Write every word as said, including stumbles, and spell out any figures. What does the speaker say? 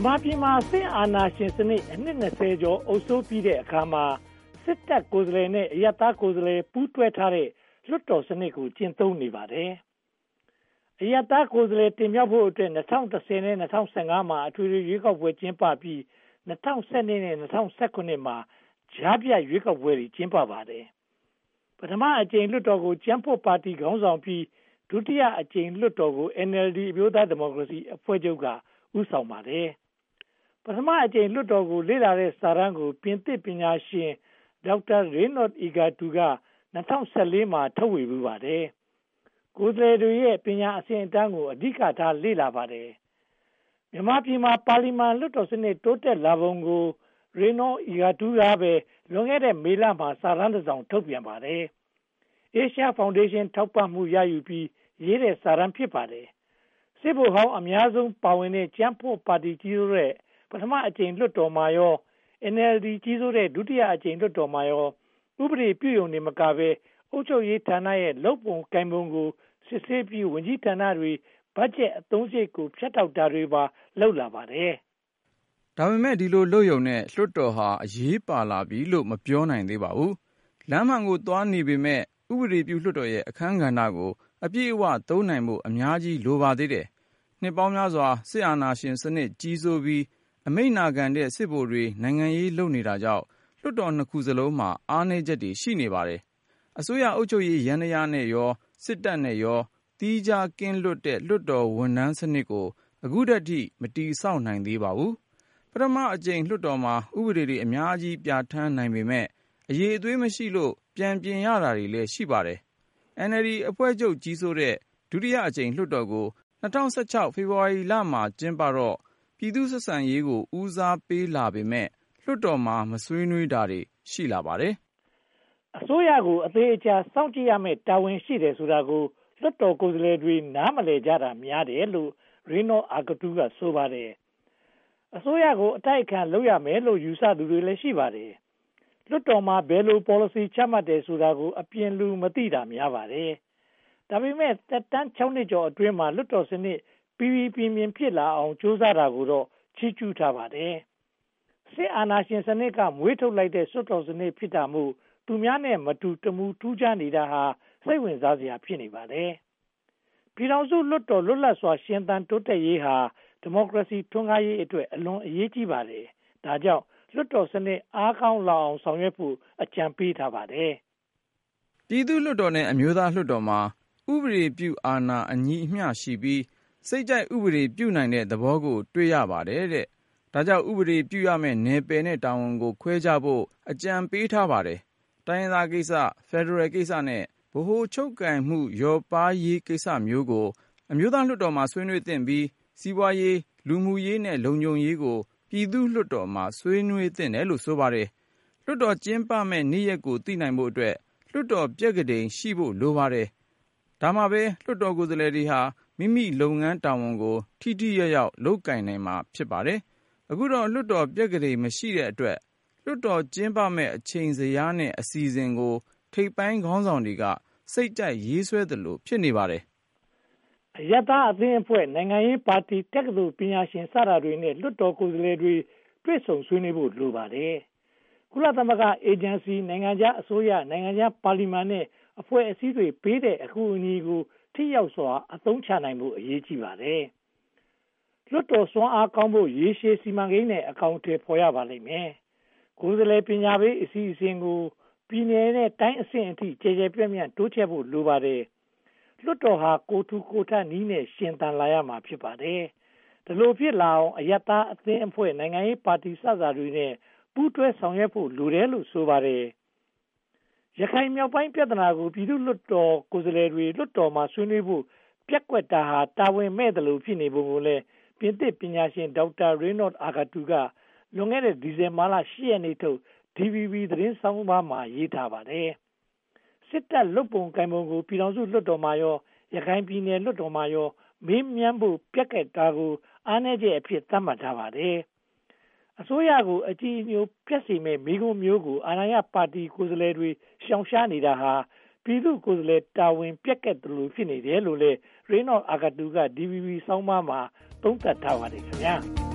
မြန်မာပြည်မှာစစ်အာဏာရှင်စနစ်အနှစ်နှစ်ဆယ်ကျော်အုပ်စိုးပြီးတဲ့အခါမှာစစ်တပ်ကိုယ်စားလှယ်နဲ့အရပ်သားကိုယ်စားလှယ်ပူးတွဲထားတဲ့လွှတ်တော်စနစ်ကိုကျင့်သုံးနေပါတယ်။အရပ်သားကိုယ်စားလှယ်တင်မြှောက်ဖို့အတွက်၂၀၁၀နဲ့၂၀၁၅မှာအထွေထွေရွေးကောက်ပွဲကျင်းပပြီး၂၀၁၂နဲ့၂၀၁၇မှာကြားဖြတ်ရွေးကောက်ပွဲတွေကျင်းပပါတယ်။ပထမအကြိမ်လွှတ်တော်ကိုကျန်းဖို့ပါတီခေါင်းဆောင်ပြီးဒုတိယအကြိမ်လွှတ်တော်ကို N L D အမျိုးသားဒီမိုကရေစီအဖွဲ့ချုပ်ကဦးဆောင်ပါတယ်။ပထမအကြိမ်လွှတ်တော်ကိုလေ့လာတဲ့စာတမ်းကိုပြင်သစ်ပညာရှင်ဒေါက်တာရေနော့တ်အီဂါတူက၂၀၁၄မှာထုတ်ဝေပူပါတယ်။ကိုယ်စားလှယ်တွေရဲ့ပညာအဆင့်အတန်းကိုအဓိကထားလေ့လာပါတယ်။မြန်မာပြည်မှာပါလီမန်လွှတ်တော်စနစ်တိုးတက်လာပုံကိုရေနော့တ်အီဂါတူကပဲလွန်ခဲ့တဲ့မေလမှာစာတမ်းတစ်စောင်ထုတ်ပြန်ပါတယ်။ Asia Foundation ထောက်ပံ့မှုရယူပြီးရေးတဲ့စာတမ်းဖြစ်ပါတယ်။စစ်ဗိုလ်ဟောင်းအများဆုံးပါဝင်တဲ့ကျန်းဖို့ပါတီကြီးဆိုတဲ့ပထမအကြိမ်လွှတ်တော်မှာရော N L D ကြီးဆိုတဲ့ဒုတိယအကြိမ်လွှတ်တော်မှာရောဥပဒေပြုရုံနဲ့မကဘဲအုပ်ချုပ်ရေးဌာနရဲ့လုပ်ပုံကိုင်ပုံကိုစစ်ဆေးပြီးဝန်ကြီးဌာနတွေဘတ်ဂျက်အသုံးစရိတ်ကိုဖြတ်တောက်တာတွေပါလုပ်လာပါတယ်။ဒါပေမဲ့ဒီလိုလုပ်ရုံနဲ့လွှတ်တော်ဟာအရေးပါလာပြီလို့မပြောနိုင်သေးပါဘူး။လမ်းမှန်ကိုသွားနေပေမဲ့ဥပဒေပြုလွှတ်တော်ရဲ့အခန်းကဏ္ဍကိုအပြည့်အဝသုံးနိုင်ဖို့အများကြီးလိုပါသေးတယ်။နှစ်ပေါင်းများစွာစစ်အာဏာရှင်စနစ်ကြီးစိုးပြီးအမိန့်နာခံတဲ့စစ်ဗိုလ်တွေနိုင်ငံရေးလုပ်နေတာကြောင့်လွှတ်တော်နှစ်ခုစလုံးမှာအားနည်းချက်တွေရှိနေပါတယ်။အစိုးရအုပ်ချုပ်ရေးယန္တရားနဲ့ရောစစ်တပ်နဲ့ရောတီးခြားကင်းလွတ်တဲ့လွှတ်တော်ဝန်ထမ်းစနစ်ကိုအခုတည်းထိမတည်ဆောက်နိုင်သေးပါဘူး။ပထမအကြိမ်လွှတ်တော်မှာဥပဒေတွေအများကြီးပြဋ္ဌာန်းနိုင်ပေမဲ့အရေးအသွေးမရှိလို့ပြန်ပြင်ရတာတွေလည်းရှိပါတယ်။ N L D အဖွဲ့ချုပ်ကြီးစိုးတဲ့ဒုတိယအကြိမ်လွှတ်တော်ကို၂၀၁၆ဖေဖေါ်ဝါရီလမှာကျင်းပတော့ပြည်သူ့ဆက်ဆံရေးကိုဦးစားပေးလာပေမဲ့လွှတ်တော်မှာမဆွေးနွေးတာတွေရှိလာပါတယ်။အစိုးရကိုအသေးအချာစောင့်ကြည့်ရမယ့်တာဝန်ရှိတယ်ဆိုတာကိုလွှတ်တော်ကိုယ်စားလှယ်တွေနားမလည်ကြတာများတယ်လို့ရေနော့အာဂတူကဆိုပါတယ်။အစိုးရကိုအတိုက်အခံလုပ်ရမယ်လို့ယူဆသူတွေလည်းရှိပါတယ်။လွှတ်တော်မှာဘယ်လို policy ချမှတ်တယ်ဆိုတာကိုအပြင်လူမသိတာများပါတယ်။ဒါပေမဲ့သက်တမ်း၆နှစ်ကျော်အတွင်းမှာလွှတ်တော်စနစ်ပြည်ပြည်ပြင်းပြင်းဖြစ်လာအောင်ကြိုးစားတာကိုတော့ချီးကျူးထားပါတယ်။စစ်အာဏာရှင်စနစ်ကမွေးထုတ်လိုက်တဲ့လွှတ်တော်စနစ်ဖြစ်တာမို့သူများနဲ့မတူတမူထူးခြားနေတာဟာစိတ်ဝင်စားစရာဖြစ်နေပါတယ်။ပြည်ထောင်စုလွှတ်တော်လွတ်လပ်စွာရှင်သန်တိုးတက်ရေးဟာဒီမိုကရေစီထွန်းကားရေးအတွက်အလွန်အရေးကြီးပါတယ်။ဒါကြောင့်လွှတ်တော်စနစ်အားကောင်းလာအောင်ဆောင်ရွက်ဖို့အကြံပေးထားပါတယ်။ပြည်သူ့လွှတ်တော်နဲ့အမျိုးသားလွှတ်တော်မှာဥပဒေပြုအာဏာအညီအမျှရှိပြီးစိတ်ကြိုက်ဥပဒေပြုနိုင်တဲ့သဘောကိုတွေ့ရပါတယ်တဲ့။ဒါကြောင့်ဥပဒေပြုရမယ့်နယ်ပယ်နဲ့တာဝန်ကိုခွဲခြားဖို့အကြံပေးထားပါတယ်။တိုင်းရင်းသားကိစ္စဖက်ဒရယ်ကိစ္စနဲ့ဗဟိုချုပ်ကိုင်မှုရောပါရေးကိစ္စမျိုးကိုအမျိုးသားလွှတ်တော်မှာဆွေးနွေးသင့်ပြီးစီးပွားရေးလူမှုရေးနဲ့လုံခြုံရေးကိုပြည်သူ့လွှတ်တော်မှာဆွေးနွေးသင့်တယ်လို့ဆိုပါတယ်။လွှတ်တော်ကျင်းပမဲ့နေ့ရက်ကိုသိနိုင်ဖို့အတွက်လွှတ်တော်ပြက္ခဒိန်ရှိဖို့လိုပါတယ်။ဒါမှပဲလွှတ်တော်ကိုယ်စားလှယ်တွေဟာမိမိလုပ်ငန်းတာဝန်ကိုထိထိရောက်ရောက်လုပ်ကိုင်နိုင်မှာဖြစ်ပါတယ်။အခုတော့လွှတ်တော်ပြက္ခဒိန်မရှိတဲ့အတွက်လွှတ်တော်ကျင်းပမဲ့အချိန်ဇယားနဲ့အစီအစဉ်ကိုထိပ်ပိုင်းခေါင်းဆောင်တွေကစိတ်ကြိုက်ရေးဆွဲသလိုဖြစ်နေပါတယ်။အယက်သားအသင်းအဖွဲ့နိုင်ငံရေးပါတီတက္ကသိုလ်ပညာရှင်စတာတွေနဲ့လွှတ်တော်ကိုယ်စားလှယ်တွေတွေ့ဆုံဆွေးနွေးဖို့လိုပါတယ်။ကုလသမဂ္ဂအေဂျင်စီနိုင်ငံခြားအစိုးရနိုင်ငံခြားပါလီမန်နဲ့အဖွဲ့အစည်းတွေပေးတဲ့အကူအညီကိုထိရောက်စွာအသုံးချနိုင်ဖို့အရေးကြီးပါတယ်။လွှတ်တော်စွမ်းအားကောင်းဖို့ရေရှည်စီမံကိန်းနဲ့အကောင့်တွေဖော်ရပါလိမ့်မယ်။ကိုယ်စားလှယ်ပညာပေးအစီအစဉ်ကိုပြည်내နဲ့တိုင်းအဆင့်အထိကျေကျေပြန့်ပြန့်တိုးချဲ့ဖို့လိုပါတယ်။လွှတ်တော်ဟာကိုထူကိုထနည်းနဲ့ရှင်သန်လာရမှာဖြစ်ပါတယ်။ဒီလိုဖြစ်လာအောင်အယက်သားအသင်းအဖွဲ့နိုင်ငံရေးပါတီစတာတွေနဲ့ပူးတွဲဆောင်ရွက်ဖို့လိုတယ်လို့ဆိုပါတယ်။ရခိုင်မြောက်ပိုင်းပြဿနာကိုပြည်သူ့လွှတ်တော်ကိုယ်စားလှယ်တွေလွှတ်တော်မှာဆွေးနွေးဖို့ပြက်ကွက်တာဟာတာဝန်မဲ့တယ်လို့ဖြစ်နေပုံကိုလည်းပြင်သစ်ပညာရှင်ဒေါက်တာရေနော့တ်အာဂတူကလွန်ခဲ့တဲ့ဒီဇင်ဘာလ၈ရက်နေ့ထုတ် D V B သတင်းဆောင်းပါးမှာရေးထားပါတယ်။စစ်တပ်လုပ်ပုံကိုင်ပုံကိုပြည်ထောင်စုလွှတ်တော်မှာရောရခိုင်ပြည်နယ်လွှတ်တော်မှာရောမေးမြန်းဖို့ပြက်ကွက်တာကိုအားနည်းချက်အဖြစ်သတ်မှတ်ထားပါတယ်။အစိုးရကိုအကြည်အညိုပြတ်စေမဲ့မိဂုံမျိုးကိုအာဏာရပါတီကိုယ်စားလှယ်တွေရှောင်ရှားနေတာဟာပြည်သူ့ကိုယ်စားလှယ်တာဝန်ပြက်ကက်တယ်လို့ဖြစ်နေတယ်လို့လည်းရေနော့အာဂတူက D V B ဆောင်းပါးမှာသုံးသပ်ထားပါတယ်ခင်ဗျာ။